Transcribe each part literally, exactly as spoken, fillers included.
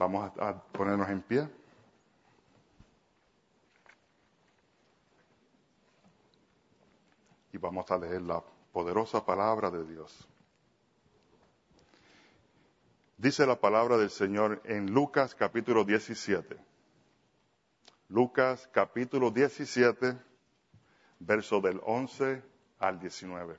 Vamos a, a ponernos en pie. Y vamos a leer la poderosa palabra de Dios. Dice la palabra del Señor en Lucas capítulo diecisiete. Lucas capítulo diecisiete, verso del once al diecinueve.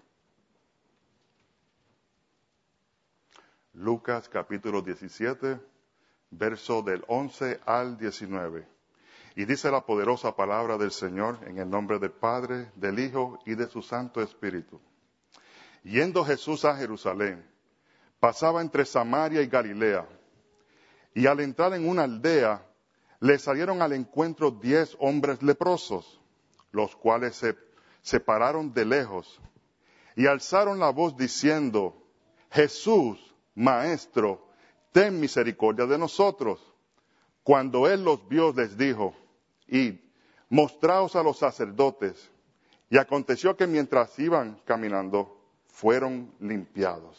Lucas capítulo diecisiete, verso del once al diecinueve. Y dice la poderosa palabra del Señor en el nombre del Padre, del Hijo y de su Santo Espíritu. Yendo Jesús a Jerusalén, pasaba entre Samaria y Galilea, y al entrar en una aldea, le salieron al encuentro diez hombres leprosos, los cuales se separaron de lejos, y alzaron la voz diciendo, Jesús, Maestro, ten misericordia de nosotros. Cuando él los vio, les dijo, id, mostraos a los sacerdotes. Y aconteció que mientras iban caminando, fueron limpiados.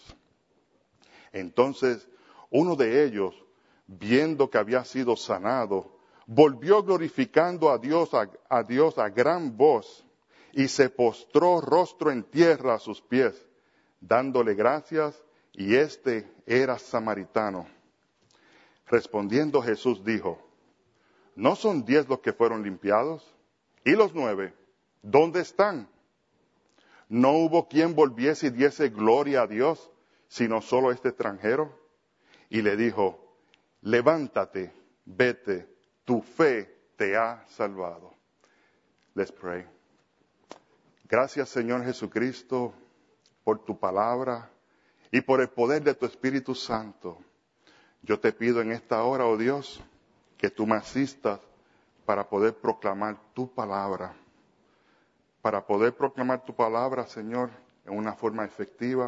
Entonces, uno de ellos, viendo que había sido sanado, volvió glorificando a Dios a, a Dios a gran voz, y se postró rostro en tierra a sus pies, dándole gracias, y éste era samaritano. Respondiendo Jesús dijo, ¿no son diez los que fueron limpiados? ¿Y los nueve? ¿Dónde están? ¿No hubo quien volviese y diese gloria a Dios, sino solo este extranjero? Y le dijo, levántate, vete, tu fe te ha salvado. Let's pray. Gracias, Señor Jesucristo, por tu palabra y por el poder de tu Espíritu Santo. Yo te pido en esta hora, oh Dios, que tú me asistas para poder proclamar tu palabra. Para poder proclamar tu palabra, Señor, en una forma efectiva.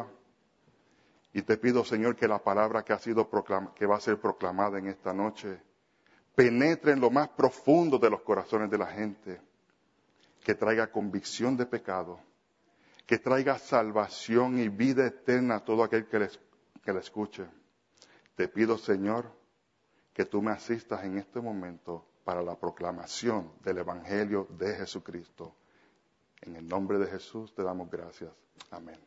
Y te pido, Señor, que la palabra que ha sido proclam- que va a ser proclamada en esta noche penetre en lo más profundo de los corazones de la gente, que traiga convicción de pecado, que traiga salvación y vida eterna a todo aquel que le, que le escuche. Te pido, Señor, que tú me asistas en este momento para la proclamación del Evangelio de Jesucristo. En el nombre de Jesús te damos gracias. Amén.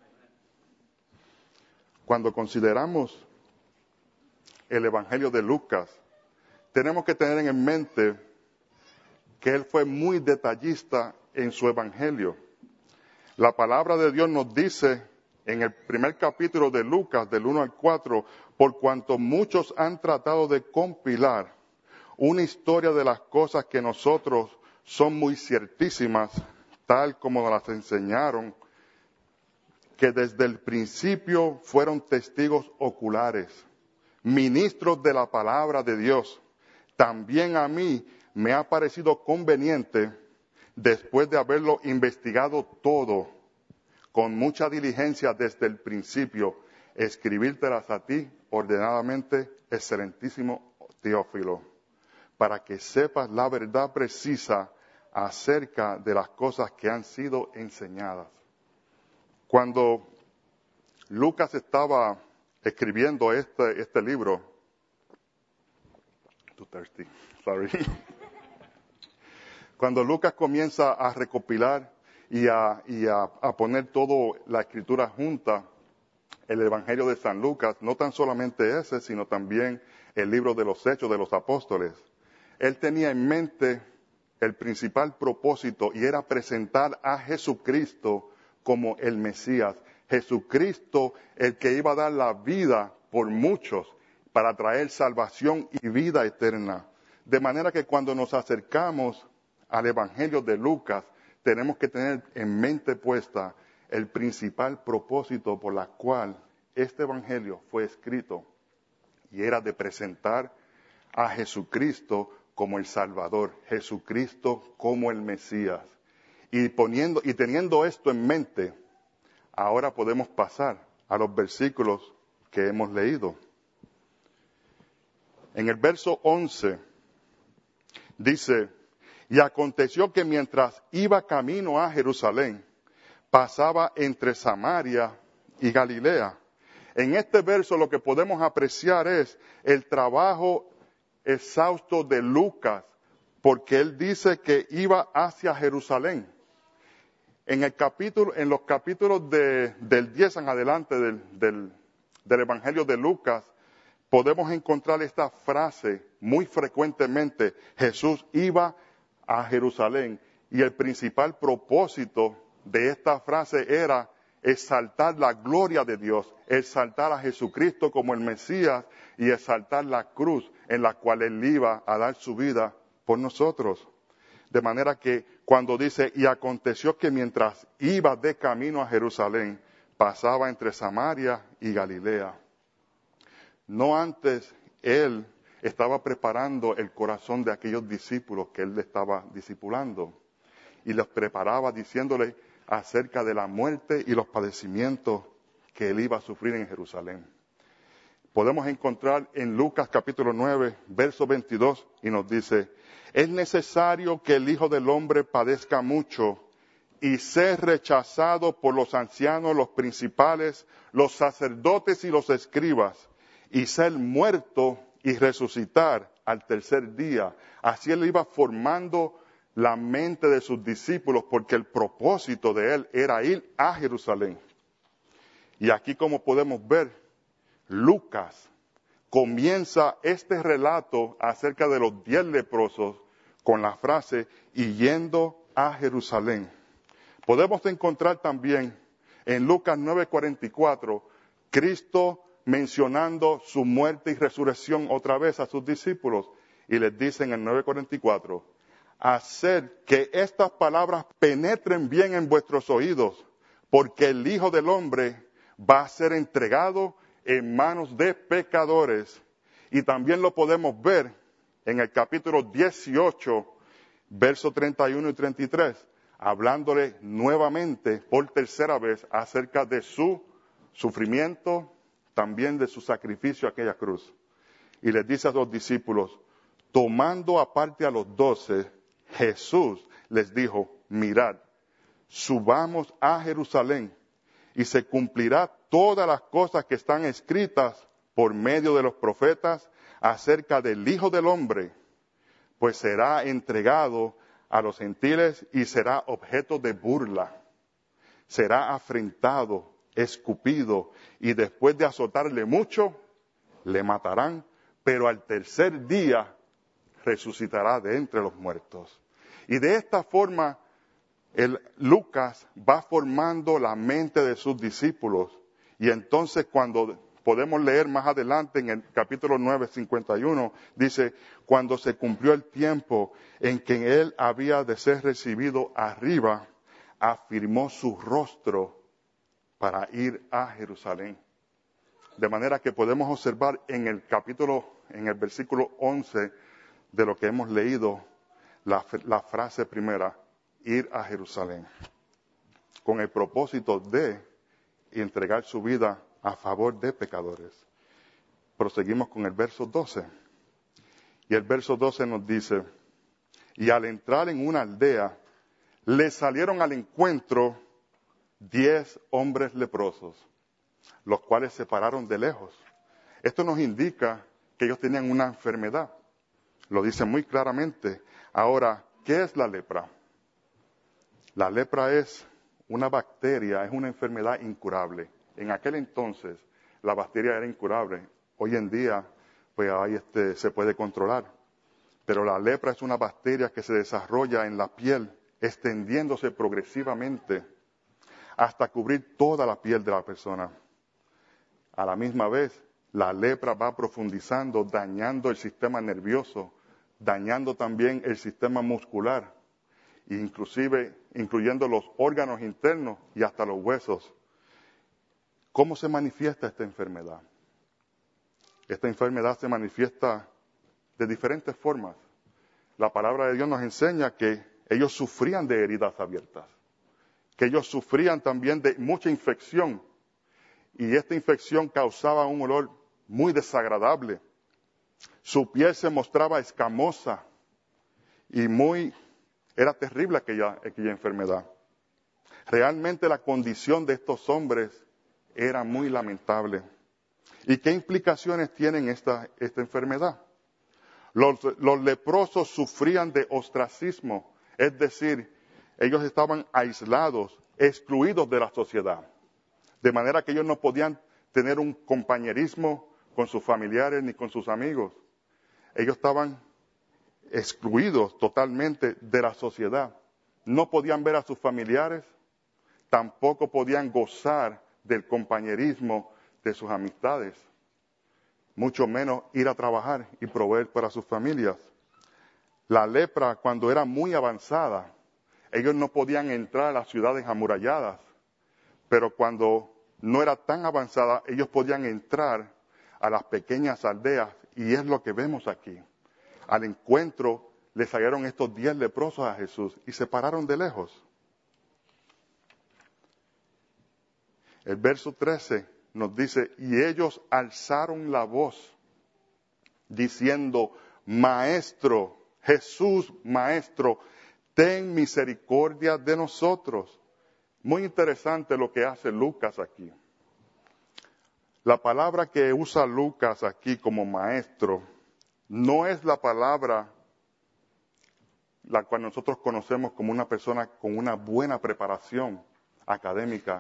Cuando consideramos el Evangelio de Lucas, tenemos que tener en mente que él fue muy detallista en su Evangelio. La palabra de Dios nos dice en el primer capítulo de Lucas, del uno al cuatro, por cuanto muchos han tratado de compilar una historia de las cosas que nosotros son muy ciertísimas, tal como nos las enseñaron, que desde el principio fueron testigos oculares, ministros de la palabra de Dios. También a mí me ha parecido conveniente, después de haberlo investigado todo, con mucha diligencia desde el principio, escribírtelas a ti ordenadamente, excelentísimo Teófilo, para que sepas la verdad precisa acerca de las cosas que han sido enseñadas. Cuando Lucas estaba escribiendo este, este libro, too thirsty, sorry. Cuando Lucas comienza a recopilar y a, y a, a poner toda la escritura junta, el Evangelio de San Lucas, no tan solamente ese, sino también el libro de los Hechos de los Apóstoles, él tenía en mente el principal propósito y era presentar a Jesucristo como el Mesías. Jesucristo, el que iba a dar la vida por muchos para traer salvación y vida eterna. De manera que cuando nos acercamos al Evangelio de Lucas, tenemos que tener en mente puesta el principal propósito por la cual este Evangelio fue escrito, y era de presentar a Jesucristo como el Salvador, Jesucristo como el Mesías. Y poniendo y teniendo esto en mente, ahora podemos pasar a los versículos que hemos leído. En el verso once dice, y aconteció que mientras iba camino a Jerusalén, pasaba entre Samaria y Galilea. En este verso lo que podemos apreciar es el trabajo exhausto de Lucas, porque él dice que iba hacia Jerusalén. En el capítulo, en los capítulos de, del diez en adelante del, del, del Evangelio de Lucas, podemos encontrar esta frase muy frecuentemente: Jesús iba a Jerusalén. Y el principal propósito de esta frase era exaltar la gloria de Dios, exaltar a Jesucristo como el Mesías y exaltar la cruz en la cual Él iba a dar su vida por nosotros. De manera que cuando dice, y aconteció que mientras iba de camino a Jerusalén, pasaba entre Samaria y Galilea. No antes Él estaba preparando el corazón de aquellos discípulos que Él le estaba discipulando. Y los preparaba diciéndole acerca de la muerte y los padecimientos que Él iba a sufrir en Jerusalén. Podemos encontrar en Lucas capítulo nueve, verso veintidós, y nos dice, es necesario que el Hijo del Hombre padezca mucho y ser rechazado por los ancianos, los principales, los sacerdotes y los escribas, y ser muerto y resucitar al tercer día. Así Él iba formando la mente de sus discípulos, porque el propósito de Él era ir a Jerusalén. Y aquí, como podemos ver, Lucas comienza este relato acerca de los diez leprosos con la frase, y yendo a Jerusalén. Podemos encontrar también en Lucas nueve cuarenta y cuatro, Cristo mencionando su muerte y resurrección otra vez a sus discípulos. Y les dice en el nueve cuarenta y cuatro, hacer que estas palabras penetren bien en vuestros oídos, porque el Hijo del Hombre va a ser entregado en manos de pecadores. Y también lo podemos ver en el capítulo dieciocho, versos treinta y uno y treinta y tres, hablándole nuevamente por tercera vez acerca de su sufrimiento, también de su sacrificio a aquella cruz. Y les dice a los discípulos, tomando aparte a los doce, Jesús les dijo, mirad, subamos a Jerusalén y se cumplirá todas las cosas que están escritas por medio de los profetas acerca del Hijo del Hombre, pues será entregado a los gentiles y será objeto de burla, será afrentado, escupido, y después de azotarle mucho, le matarán, pero al tercer día resucitará de entre los muertos. Y de esta forma, el Lucas va formando la mente de sus discípulos. Y entonces cuando podemos leer más adelante en el capítulo nueve, cincuenta y uno, dice, cuando se cumplió el tiempo en que él había de ser recibido arriba, afirmó su rostro para ir a Jerusalén. De manera que podemos observar en el capítulo, en el versículo once de lo que hemos leído, la, la frase primera, ir a Jerusalén, con el propósito de entregar su vida a favor de pecadores. Proseguimos con el verso doce. Y el verso doce nos dice, y al entrar en una aldea, le salieron al encuentro diez hombres leprosos, los cuales se pararon de lejos. Esto nos indica que ellos tenían una enfermedad. Lo dice muy claramente. Ahora, ¿qué es la lepra? La lepra es una bacteria, es una enfermedad incurable. En aquel entonces la bacteria era incurable. Hoy en día, pues ahí este, se puede controlar. Pero la lepra es una bacteria que se desarrolla en la piel, extendiéndose progresivamente hasta cubrir toda la piel de la persona. A la misma vez, la lepra va profundizando, dañando el sistema nervioso, dañando también el sistema muscular, inclusive incluyendo los órganos internos y hasta los huesos. ¿Cómo se manifiesta esta enfermedad? Esta enfermedad se manifiesta de diferentes formas. La palabra de Dios nos enseña que ellos sufrían de heridas abiertas, que ellos sufrían también de mucha infección, y esta infección causaba un olor muy desagradable. Su piel se mostraba escamosa y muy, era terrible aquella, aquella enfermedad. Realmente la condición de estos hombres era muy lamentable. ¿Y qué implicaciones tiene esta, esta enfermedad? Los, los leprosos sufrían de ostracismo, es decir, ellos estaban aislados, excluidos de la sociedad, de manera que ellos no podían tener un compañerismo con sus familiares ni con sus amigos. Ellos estaban excluidos totalmente de la sociedad. No podían ver a sus familiares, tampoco podían gozar del compañerismo de sus amistades, mucho menos ir a trabajar y proveer para sus familias. La lepra, cuando era muy avanzada, ellos no podían entrar a las ciudades amuralladas, pero cuando no era tan avanzada, ellos podían entrar a las pequeñas aldeas, y es lo que vemos aquí. Al encuentro le salieron estos diez leprosos a Jesús y se pararon de lejos. El verso trece nos dice, y ellos alzaron la voz, diciendo, Maestro, Jesús, Maestro, ten misericordia de nosotros. Muy interesante lo que hace Lucas aquí. La palabra que usa Lucas aquí como maestro no es la palabra la cual nosotros conocemos como una persona con una buena preparación académica,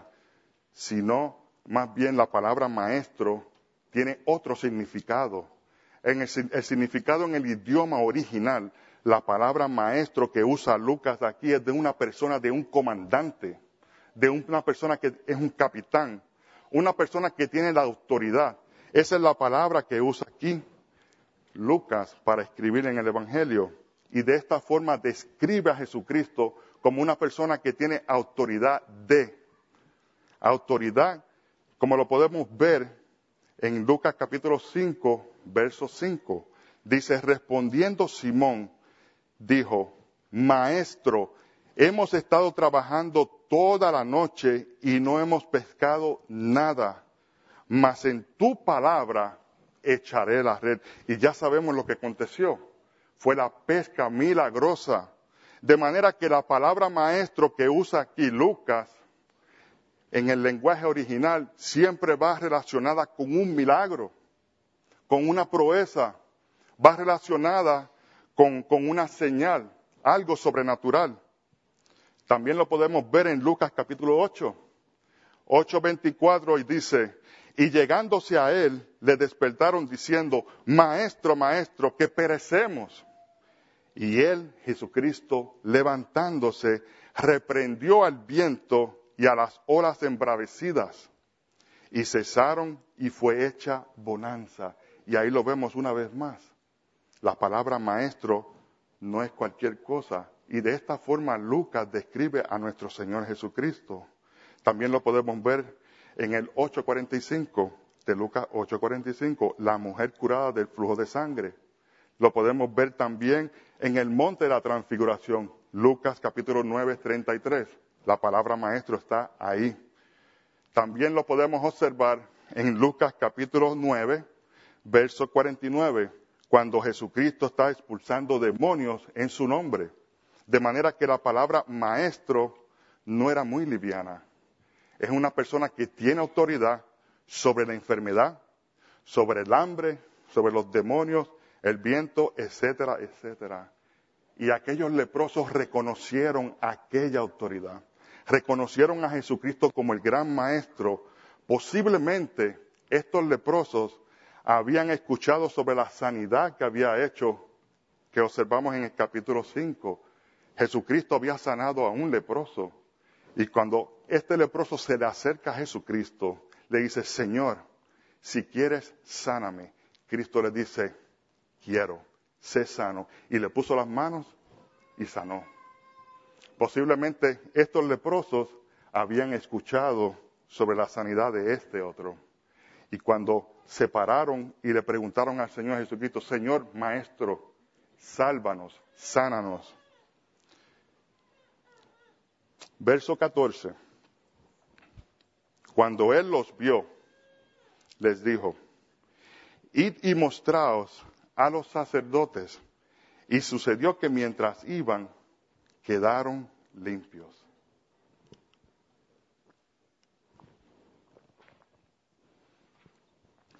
sino más bien la palabra maestro tiene otro significado. En el, el significado en el idioma original, la palabra maestro que usa Lucas aquí es de una persona, de un comandante, de una persona que es un capitán, una persona que tiene la autoridad. Esa es la palabra que usa aquí Lucas para escribir en el Evangelio. Y de esta forma describe a Jesucristo como una persona que tiene autoridad de. Autoridad, como lo podemos ver en Lucas capítulo cinco, verso cinco. Dice, respondiendo Simón, dijo, Maestro, hemos estado trabajando toda la noche y no hemos pescado nada, mas en tu palabra echaré la red. Y ya sabemos lo que aconteció. Fue la pesca milagrosa. De manera que la palabra maestro que usa aquí Lucas, en el lenguaje original, siempre va relacionada con un milagro, con una proeza, va relacionada con, con una señal, algo sobrenatural. También lo podemos ver en Lucas capítulo ocho, ocho veinticuatro, y dice, y llegándose a él, le despertaron diciendo, Maestro, Maestro, que perecemos. Y él, Jesucristo, levantándose, reprendió al viento y a las olas embravecidas, y cesaron y fue hecha bonanza. Y ahí lo vemos una vez más. La palabra maestro no es cualquier cosa. Y de esta forma Lucas describe a nuestro Señor Jesucristo. También lo podemos ver en el ocho cuarenta y cinco, de Lucas ocho cuarenta y cinco, la mujer curada del flujo de sangre. Lo podemos ver también en el monte de la transfiguración, Lucas capítulo nueve, treinta y tres. La palabra maestro está ahí. También lo podemos observar en Lucas capítulo nueve, verso cuarenta y nueve, cuando Jesucristo está expulsando demonios en su nombre. De manera que la palabra maestro no era muy liviana. Es una persona que tiene autoridad sobre la enfermedad, sobre el hambre, sobre los demonios, el viento, etcétera, etcétera. Y aquellos leprosos reconocieron aquella autoridad. Reconocieron a Jesucristo como el gran maestro. Posiblemente estos leprosos habían escuchado sobre la sanidad que había hecho, que observamos en el capítulo cinco. Jesucristo había sanado a un leproso. Y cuando este leproso se le acerca a Jesucristo, le dice, Señor, si quieres, sáname. Cristo le dice, quiero, sé sano. Y le puso las manos y sanó. Posiblemente estos leprosos habían escuchado sobre la sanidad de este otro. Y cuando se pararon y le preguntaron al Señor Jesucristo, Señor, Maestro, sálvanos, sánanos. Verso catorce. Cuando Él los vio, les dijo, id y mostraos a los sacerdotes. Y sucedió que mientras iban, quedaron limpios.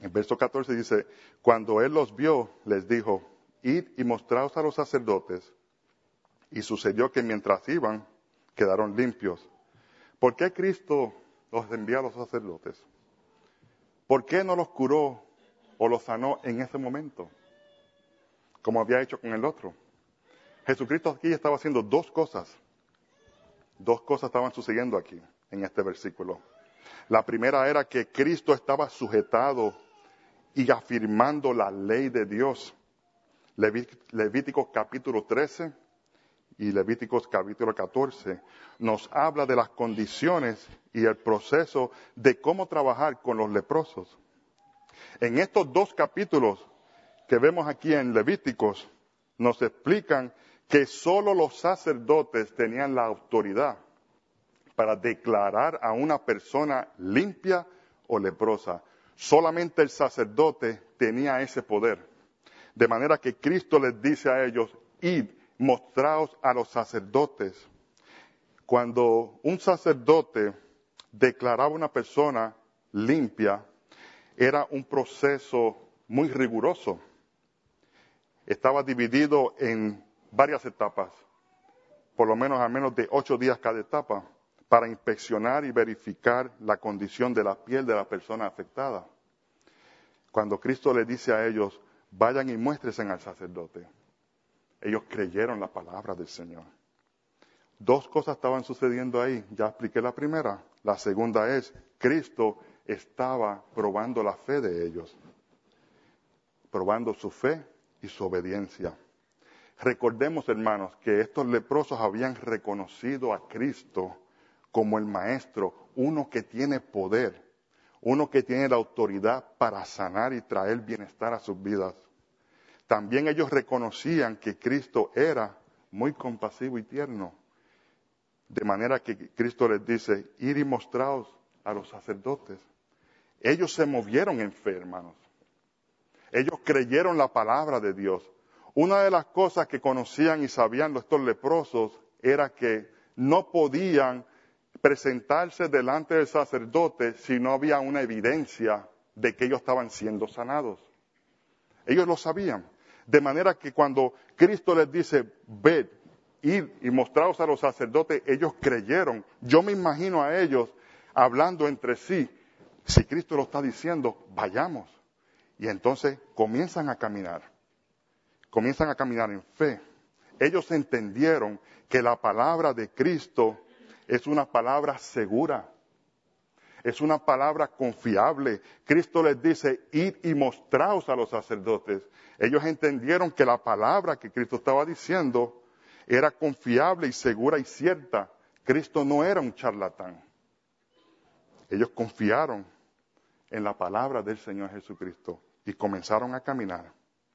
En verso catorce dice, cuando él los vio, les dijo, id y mostraos a los sacerdotes. Y sucedió que mientras iban, quedaron limpios. ¿Por qué Cristo los envía a los sacerdotes? ¿Por qué no los curó o los sanó en ese momento? Como había hecho con el otro. Jesucristo aquí estaba haciendo dos cosas. Dos cosas estaban sucediendo aquí, en este versículo. La primera era que Cristo estaba sujetado y afirmando la ley de Dios. Levíticos capítulo trece y Levíticos capítulo catorce nos habla de las condiciones y el proceso de cómo trabajar con los leprosos. En estos dos capítulos que vemos aquí en Levíticos, nos explican que solo los sacerdotes tenían la autoridad para declarar a una persona limpia o leprosa. Solamente el sacerdote tenía ese poder. De manera que Cristo les dice a ellos, id, mostraos a los sacerdotes. Cuando un sacerdote declaraba a una persona limpia, era un proceso muy riguroso. Estaba dividido en varias etapas, por lo menos a menos de ocho días cada etapa, para inspeccionar y verificar la condición de la piel de la persona afectada. Cuando Cristo le dice a ellos, vayan y muéstrense al sacerdote, ellos creyeron la palabra del Señor. Dos cosas estaban sucediendo ahí, ya expliqué la primera. La segunda es, Cristo estaba probando la fe de ellos, probando su fe y su obediencia. Recordemos, hermanos, que estos leprosos habían reconocido a Cristo como el Maestro, uno que tiene poder, uno que tiene la autoridad para sanar y traer bienestar a sus vidas. También ellos reconocían que Cristo era muy compasivo y tierno, de manera que Cristo les dice, ir y mostraos a los sacerdotes. Ellos se movieron en fe, hermanos. Ellos creyeron la palabra de Dios. Una de las cosas que conocían y sabían estos leprosos era que no podían presentarse delante del sacerdote si no había una evidencia de que ellos estaban siendo sanados. Ellos lo sabían. De manera que cuando Cristo les dice, ved, id y mostraos a los sacerdotes, ellos creyeron. Yo me imagino a ellos hablando entre sí. Si Cristo lo está diciendo, vayamos. Y entonces comienzan a caminar. Comienzan a caminar en fe. Ellos entendieron que la palabra de Cristo es una palabra segura. Es una palabra confiable. Cristo les dice, id y mostraos a los sacerdotes. Ellos entendieron que la palabra que Cristo estaba diciendo era confiable y segura y cierta. Cristo no era un charlatán. Ellos confiaron en la palabra del Señor Jesucristo y comenzaron a caminar.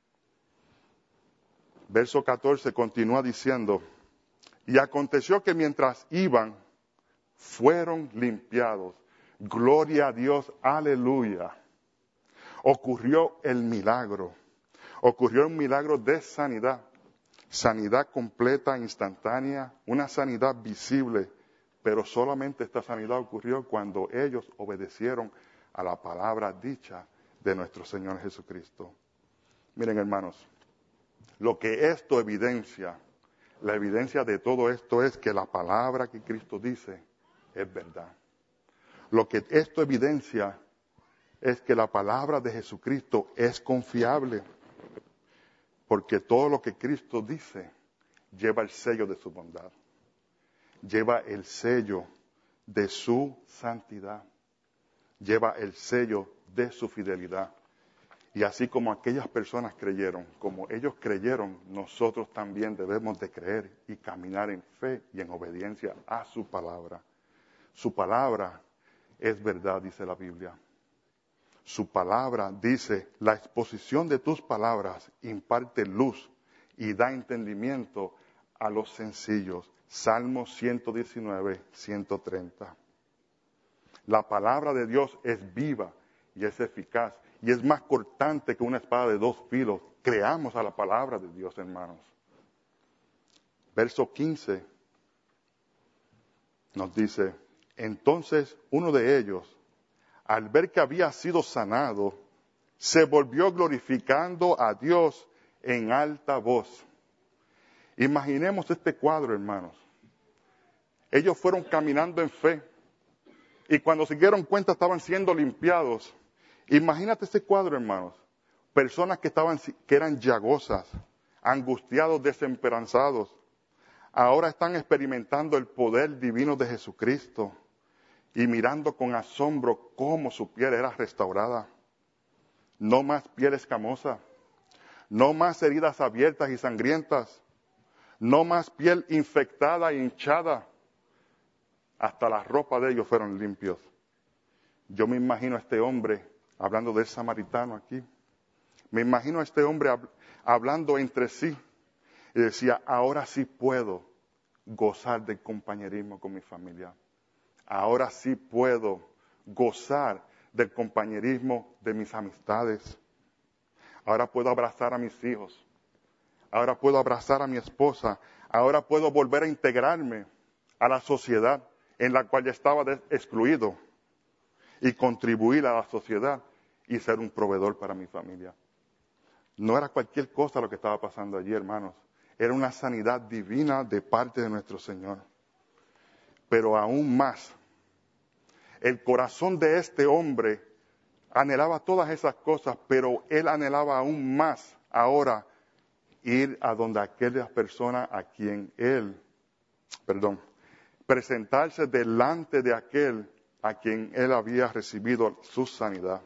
Verso catorce continúa diciendo, y aconteció que mientras iban, fueron limpiados. Gloria a Dios, aleluya. Ocurrió el milagro. Ocurrió un milagro de sanidad. Sanidad completa, instantánea, una sanidad visible. Pero solamente esta sanidad ocurrió cuando ellos obedecieron a la palabra dicha de nuestro Señor Jesucristo. Miren, hermanos, lo que esto evidencia, la evidencia de todo esto es que la palabra que Cristo dice es verdad. Lo que esto evidencia es que la palabra de Jesucristo es confiable, porque todo lo que Cristo dice lleva el sello de su bondad, lleva el sello de su santidad, lleva el sello de su fidelidad. Y así como aquellas personas creyeron, como ellos creyeron, nosotros también debemos de creer y caminar en fe y en obediencia a su palabra. Su palabra es verdad, dice la Biblia. Su palabra dice, la exposición de tus palabras imparte luz y da entendimiento a los sencillos. Salmo ciento diecinueve, ciento treinta. La palabra de Dios es viva y es eficaz y es más cortante que una espada de dos filos. Creamos a la palabra de Dios, hermanos. Verso quince nos dice, entonces uno de ellos, al ver que había sido sanado, se volvió glorificando a Dios en alta voz. Imaginemos este cuadro, hermanos. Ellos fueron caminando en fe y cuando se dieron cuenta estaban siendo limpiados. Imagínate este cuadro, hermanos. Personas que estaban, que eran llagosas, angustiados, desesperanzados. Ahora están experimentando el poder divino de Jesucristo y mirando con asombro cómo su piel era restaurada. No más piel escamosa, no más heridas abiertas y sangrientas, no más piel infectada e hinchada. Hasta la ropa de ellos fueron limpios. Yo me imagino a este hombre, hablando del samaritano aquí, me imagino a este hombre hab- hablando entre sí y decía, ahora sí puedo gozar del compañerismo con mi familia. Ahora sí puedo gozar del compañerismo de mis amistades. Ahora puedo abrazar a mis hijos. Ahora puedo abrazar a mi esposa. Ahora puedo volver a integrarme a la sociedad en la cual ya estaba excluido y contribuir a la sociedad y ser un proveedor para mi familia. No era cualquier cosa lo que estaba pasando allí, hermanos. Era una sanidad divina de parte de nuestro Señor. Pero aún más, el corazón de este hombre anhelaba todas esas cosas, pero él anhelaba aún más ahora ir a donde aquellas personas a quien él, perdón, presentarse delante de aquel a quien él había recibido su sanidad.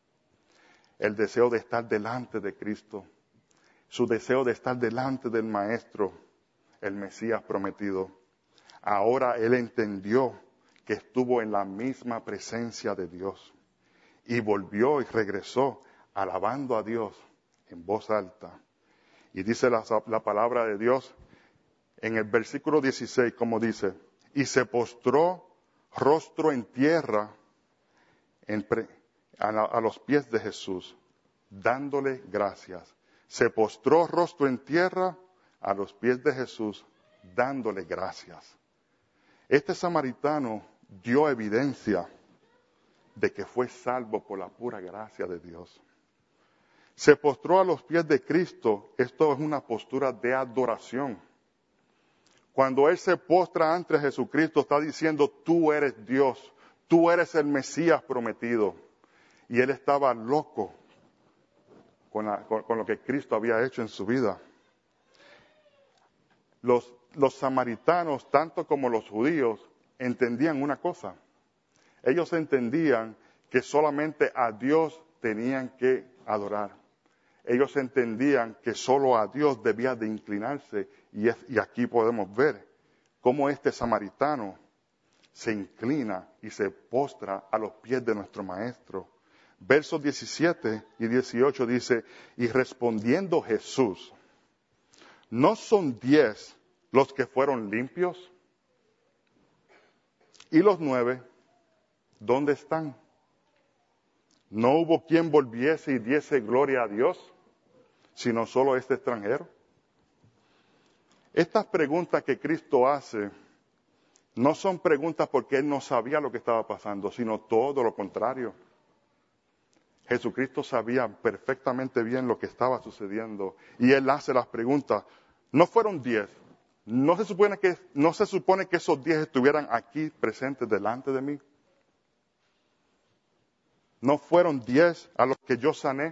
El deseo de estar delante de Cristo, su deseo de estar delante del Maestro, el Mesías prometido. Ahora él entendió que estuvo en la misma presencia de Dios y volvió y regresó alabando a Dios en voz alta. Y dice la, la palabra de Dios en el versículo dieciséis, como dice, y se postró rostro en tierra en pre, a, la, a los pies de Jesús, dándole gracias. Se postró rostro en tierra a los pies de Jesús, dándole gracias. Este samaritano dio evidencia de que fue salvo por la pura gracia de Dios. Se postró a los pies de Cristo. Esto es una postura de adoración. Cuando Él se postra ante Jesucristo, está diciendo, tú eres Dios, tú eres el Mesías prometido. Y Él estaba loco con, la, con, con lo que Cristo había hecho en su vida. Los, los samaritanos, tanto como los judíos, entendían una cosa. Ellos entendían que solamente a Dios tenían que adorar. Ellos entendían que solo a Dios debía de inclinarse. Y, es, y aquí podemos ver cómo este samaritano se inclina y se postra a los pies de nuestro Maestro. Versos diecisiete y dieciocho dice, y respondiendo Jesús, ¿no son diez los que fueron limpios? ¿Y los nueve, dónde están? ¿No hubo quien volviese y diese gloria a Dios, sino solo este extranjero? Estas preguntas que Cristo hace no son preguntas porque Él no sabía lo que estaba pasando, sino todo lo contrario. Jesucristo sabía perfectamente bien lo que estaba sucediendo y Él hace las preguntas. No fueron diez. No se supone que, no se supone que esos diez estuvieran aquí presentes delante de mí. No fueron diez a los que yo sané.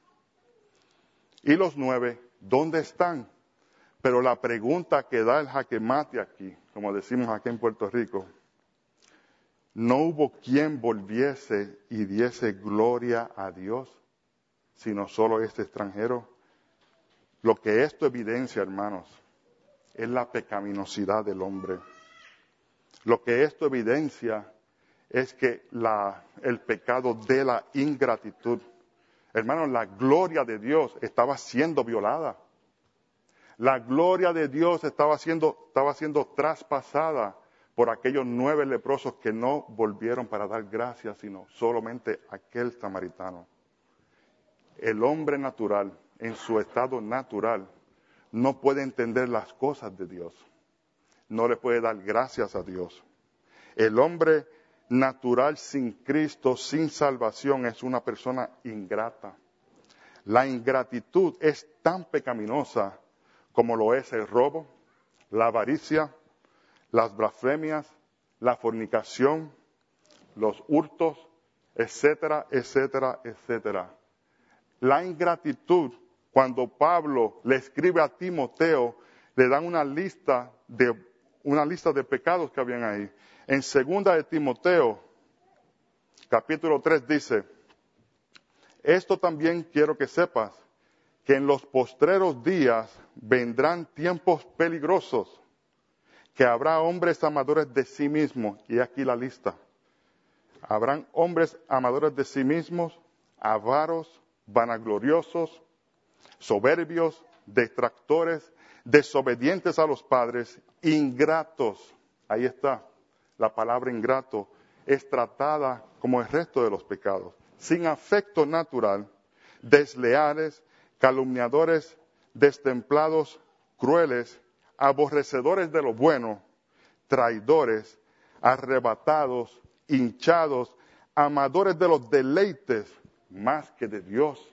Y los nueve, ¿dónde están? Pero la pregunta que da el jaque mate aquí, como decimos aquí en Puerto Rico, no hubo quien volviese y diese gloria a Dios, sino solo este extranjero. Lo que esto evidencia, hermanos, es la pecaminosidad del hombre. Lo que esto evidencia es que la, el pecado de la ingratitud. Hermanos, la gloria de Dios estaba siendo violada. La gloria de Dios estaba siendo, estaba siendo traspasada por aquellos nueve leprosos que no volvieron para dar gracias, sino solamente aquel samaritano. El hombre natural, en su estado natural, no puede entender las cosas de Dios. No le puede dar gracias a Dios. El hombre natural sin Cristo, sin salvación, es una persona ingrata. La ingratitud es tan pecaminosa como lo es el robo, la avaricia, las blasfemias, la fornicación, los hurtos, etcétera, etcétera, etcétera. La ingratitud, cuando Pablo le escribe a Timoteo, le dan una lista de, una lista de pecados que habían ahí. En segunda de Timoteo, capítulo tres dice, esto también quiero que sepas, que en los postreros días vendrán tiempos peligrosos, que habrá hombres amadores de sí mismos, y aquí la lista. Habrán hombres amadores de sí mismos, avaros, vanagloriosos, soberbios, detractores, desobedientes a los padres, ingratos. Ahí está, la palabra ingrato es tratada como el resto de los pecados. Sin afecto natural, desleales, calumniadores, destemplados, crueles, aborrecedores de lo bueno, traidores, arrebatados, hinchados, amadores de los deleites más que de Dios.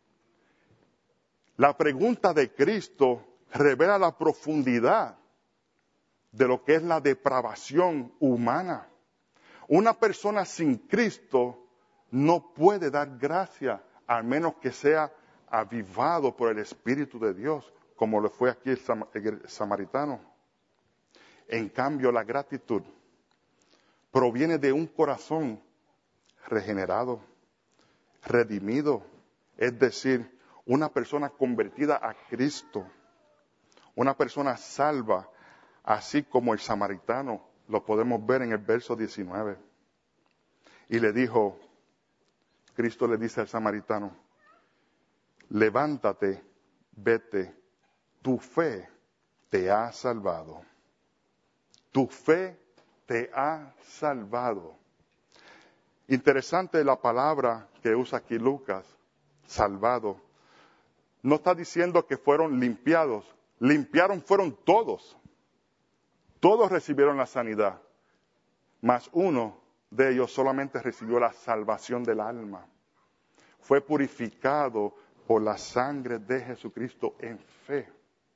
La pregunta de Cristo revela la profundidad de lo que es la depravación humana. Una persona sin Cristo no puede dar gracia, al menos que sea avivado por el Espíritu de Dios, como lo fue aquí el, sam- el samaritano. En cambio, la gratitud proviene de un corazón regenerado, redimido, es decir, una persona convertida a Cristo, una persona salva, así como el samaritano, lo podemos ver en el verso diecinueve. Y le dijo, Cristo le dice al samaritano, levántate, vete, tu fe te ha salvado. Tu fe te ha salvado. Interesante la palabra que usa aquí Lucas, salvado. No está diciendo que fueron limpiados. Limpiaron fueron todos. Todos recibieron la sanidad. Mas uno de ellos solamente recibió la salvación del alma. Fue purificado por la sangre de Jesucristo en fe.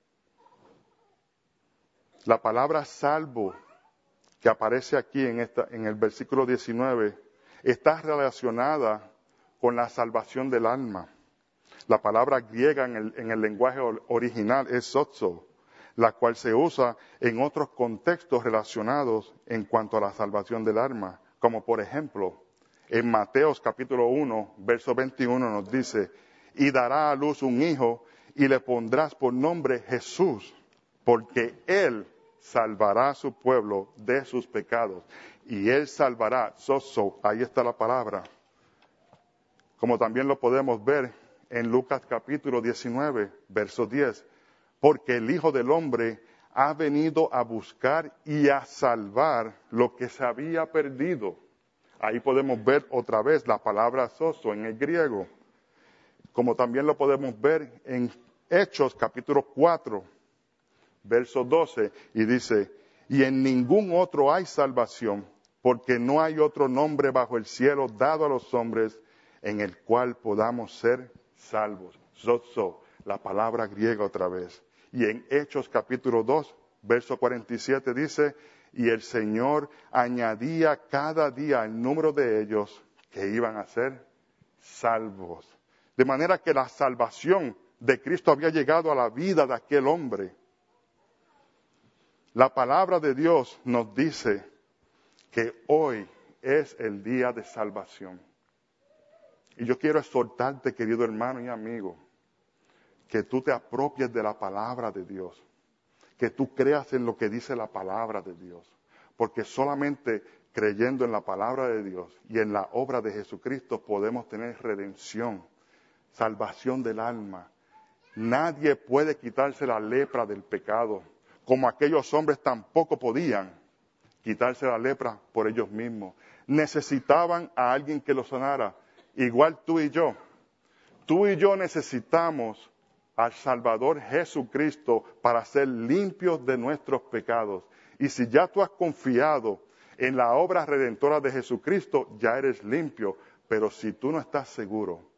La palabra salvo que aparece aquí en, esta, en el versículo diecinueve está relacionada con la salvación del alma. La palabra griega en el, en el lenguaje original es sozo, la cual se usa en otros contextos relacionados en cuanto a la salvación del alma. Como por ejemplo, en Mateos capítulo uno, verso veintiuno nos dice, y dará a luz un hijo y le pondrás por nombre Jesús, porque él salvará a su pueblo de sus pecados. Y él salvará, sozo, ahí está la palabra. Como también lo podemos ver en Lucas capítulo diecinueve, verso diez. Porque el Hijo del Hombre ha venido a buscar y a salvar lo que se había perdido. Ahí podemos ver otra vez la palabra sozo en el griego. Como también lo podemos ver en Hechos capítulo cuatro, verso doce, y dice, y en ningún otro hay salvación, porque no hay otro nombre bajo el cielo dado a los hombres en el cual podamos ser salvos. Zozo, la palabra griega otra vez. Y en Hechos capítulo dos, verso cuarenta y siete dice, y el Señor añadía cada día el número de ellos que iban a ser salvos. De manera que la salvación de Cristo había llegado a la vida de aquel hombre. La palabra de Dios nos dice que hoy es el día de salvación. Y yo quiero exhortarte, querido hermano y amigo, que tú te apropies de la palabra de Dios, que tú creas en lo que dice la palabra de Dios, porque solamente creyendo en la palabra de Dios y en la obra de Jesucristo podemos tener redención, salvación del alma. Nadie puede quitarse la lepra del pecado, como aquellos hombres tampoco podían quitarse la lepra por ellos mismos. Necesitaban a alguien que los sanara, igual tú y yo. Tú y yo necesitamos al Salvador Jesucristo para ser limpios de nuestros pecados. Y si ya tú has confiado en la obra redentora de Jesucristo, ya eres limpio. Pero si tú no estás seguro,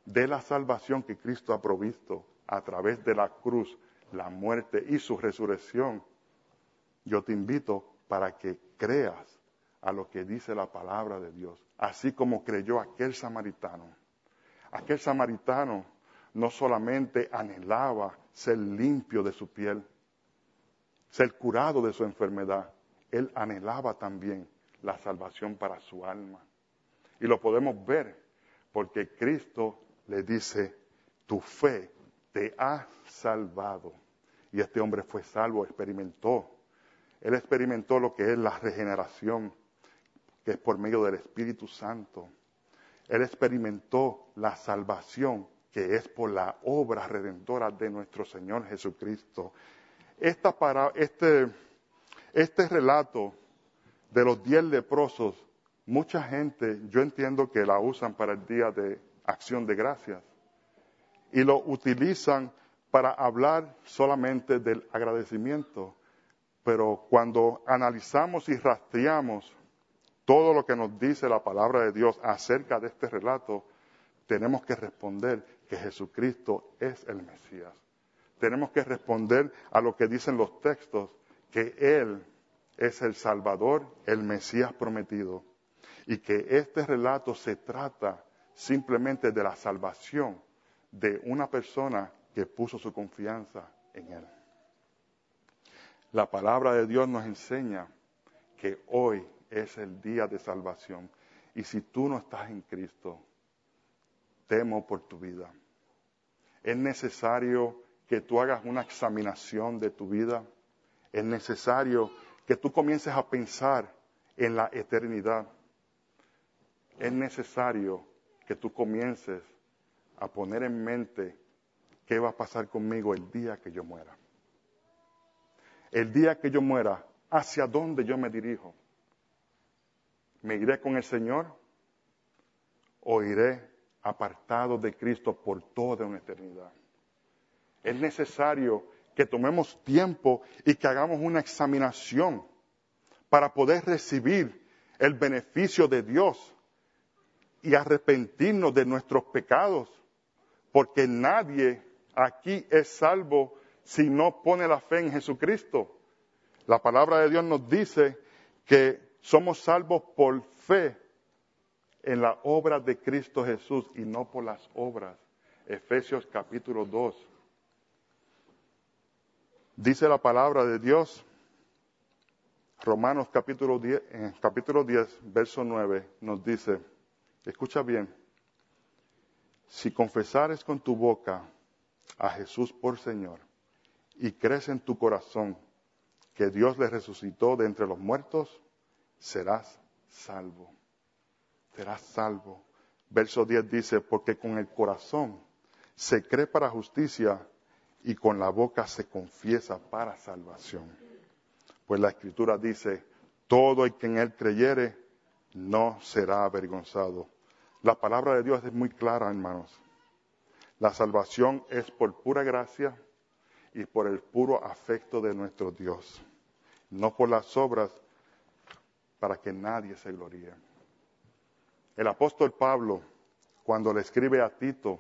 de la salvación que Cristo ha provisto a través de la cruz, la muerte y su resurrección, yo te invito para que creas a lo que dice la palabra de Dios, así como creyó aquel samaritano. Aquel samaritano no solamente anhelaba ser limpio de su piel, ser curado de su enfermedad, él anhelaba también la salvación para su alma. Y lo podemos ver porque Cristo le dice, tu fe te ha salvado. Y este hombre fue salvo, experimentó. Él experimentó lo que es la regeneración, que es por medio del Espíritu Santo. Él experimentó la salvación, que es por la obra redentora de nuestro Señor Jesucristo. Esta para, este, este relato de los diez leprosos, mucha gente, yo entiendo que la usan para el Día de Acción de Gracias. Y lo utilizan para hablar solamente del agradecimiento. Pero cuando analizamos y rastreamos todo lo que nos dice la palabra de Dios acerca de este relato, tenemos que responder que Jesucristo es el Mesías. Tenemos que responder a lo que dicen los textos, que Él es el Salvador, el Mesías prometido. Y que este relato se trata simplemente de la salvación de una persona que puso su confianza en Él. La palabra de Dios nos enseña que hoy es el día de salvación. Y si tú no estás en Cristo, temo por tu vida. Es necesario que tú hagas una examinación de tu vida. Es necesario que tú comiences a pensar en la eternidad. Es necesario que tú comiences a poner en mente qué va a pasar conmigo el día que yo muera. El día que yo muera, ¿hacia dónde yo me dirijo? ¿Me iré con el Señor o iré apartado de Cristo por toda una eternidad? Es necesario que tomemos tiempo y que hagamos una examinación para poder recibir el beneficio de Dios y arrepentirnos de nuestros pecados, porque nadie aquí es salvo si no pone la fe en Jesucristo. La palabra de Dios nos dice que somos salvos por fe en la obra de Cristo Jesús y no por las obras. Efesios capítulo dos. Dice la palabra de Dios, Romanos capítulo diez, eh, capítulo diez, verso nueve, nos dice, escucha bien, si confesares con tu boca a Jesús por Señor y crees en tu corazón que Dios le resucitó de entre los muertos, serás salvo. Serás salvo. Verso diez dice, porque con el corazón se cree para justicia y con la boca se confiesa para salvación. Pues la Escritura dice, todo el que en Él creyere no será avergonzado. La palabra de Dios es muy clara, hermanos. La salvación es por pura gracia y por el puro afecto de nuestro Dios, no por las obras para que nadie se gloríe. El apóstol Pablo, cuando le escribe a Tito,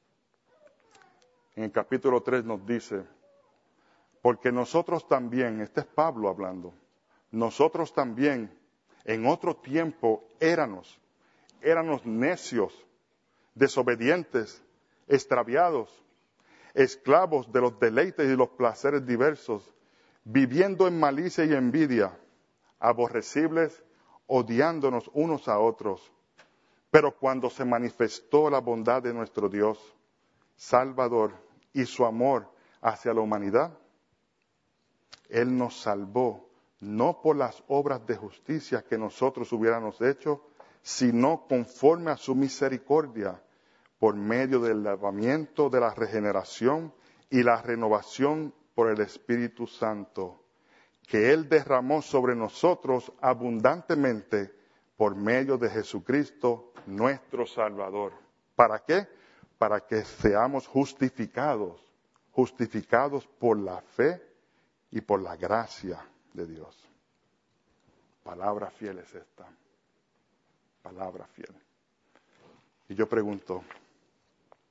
en el capítulo tres nos dice, porque nosotros también, este es Pablo hablando, nosotros también en otro tiempo éramos, éramos necios, desobedientes, extraviados, esclavos de los deleites y los placeres diversos, viviendo en malicia y envidia, aborrecibles, odiándonos unos a otros. Pero cuando se manifestó la bondad de nuestro Dios, Salvador, y su amor hacia la humanidad, Él nos salvó, no por las obras de justicia que nosotros hubiéramos hecho, sino conforme a su misericordia, por medio del lavamiento de la regeneración y la renovación por el Espíritu Santo, que Él derramó sobre nosotros abundantemente por medio de Jesucristo, nuestro Salvador. ¿Para qué? Para que seamos justificados, justificados por la fe y por la gracia de Dios. Palabra fiel es esta, palabra fiel. Y yo pregunto,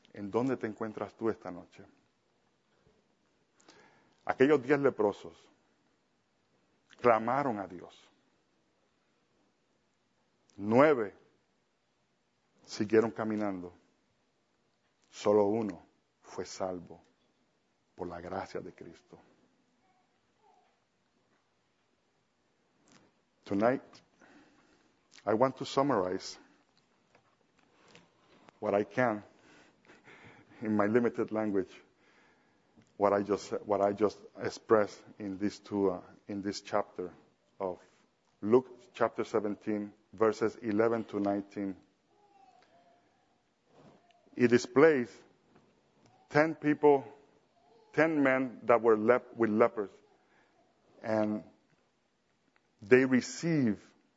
¿En dónde te encuentras tú esta noche? Aquellos diez leprosos clamaron a Dios. Nueve siguieron caminando. Solo uno fue salvo por la gracia de Cristo. Tonight, I want to summarize what I can in my limited language, what I just what I just expressed in these two uh, in this chapter of Luke chapter seventeen, verses eleven to nineteen. It displays ten people, ten men that were lep- with lepers, and they receive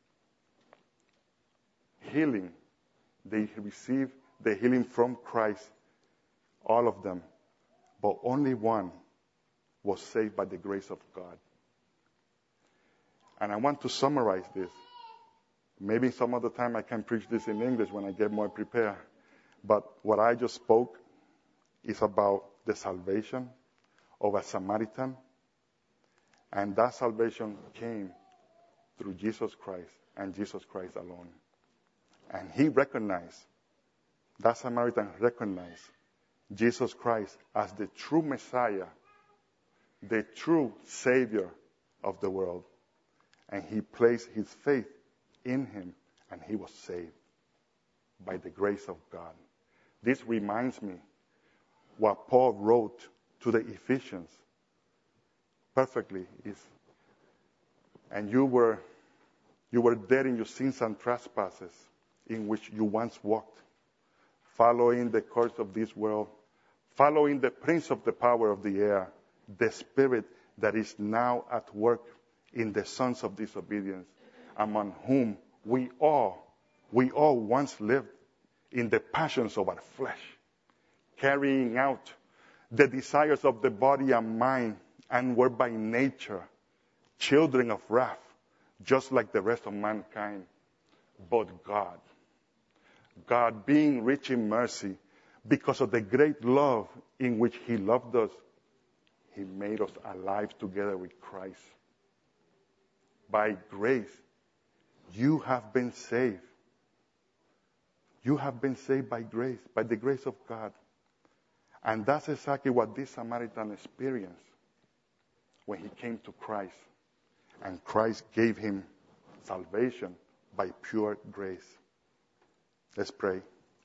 healing. They receive the healing from Christ, all of them. But only one was saved by the grace of God. And I want to summarize this. Maybe some other time I can preach this in English when I get more prepared. But what I just spoke is about the salvation of a Samaritan. And that salvation came through Jesus Christ and Jesus Christ alone. And he recognized, that Samaritan recognized Jesus Christ as the true Messiah, the true Savior of the world. And he placed his faith in him, and he was saved by the grace of God. This reminds me what Paul wrote to the Ephesians perfectly is, and you were you were dead in your sins and trespasses in which you once walked, following the course of this world, following the prince of the power of the air, the spirit that is now at work in the sons of disobedience, among whom we all, we all once lived in the passions of our flesh, carrying out the desires of the body and mind, and were by nature children of wrath, just like the rest of mankind. But God, God being rich in mercy, because of the great love in which he loved us, he made us alive together with Christ. By grace, you have been saved. You have been saved by grace, by the grace of God. And that's exactly what this Samaritan experienced when he came to Christ. And Christ gave him salvation by pure grace. Let's pray.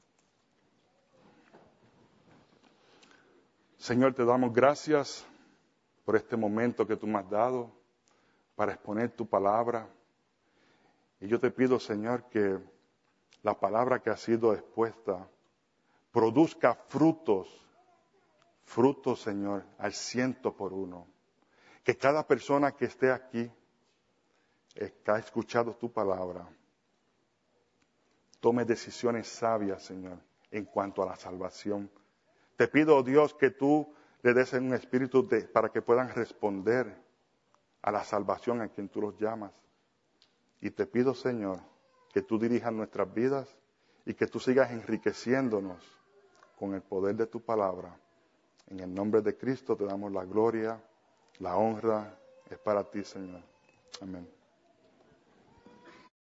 Señor, te damos gracias por este momento que tú me has dado para exponer tu palabra. Y yo te pido, Señor, que la palabra que ha sido expuesta produzca frutos, frutos, Señor, al ciento por uno. Que cada persona que esté aquí, que ha escuchado tu palabra, tome decisiones sabias, Señor, en cuanto a la salvación. Te pido, oh Dios, que tú le des un espíritu de, para que puedan responder a la salvación a quien tú los llamas. Y te pido, Señor, que tú dirijas nuestras vidas y que tú sigas enriqueciéndonos con el poder de tu palabra. En el nombre de Cristo te damos la gloria, la honra, es para ti, Señor. Amén.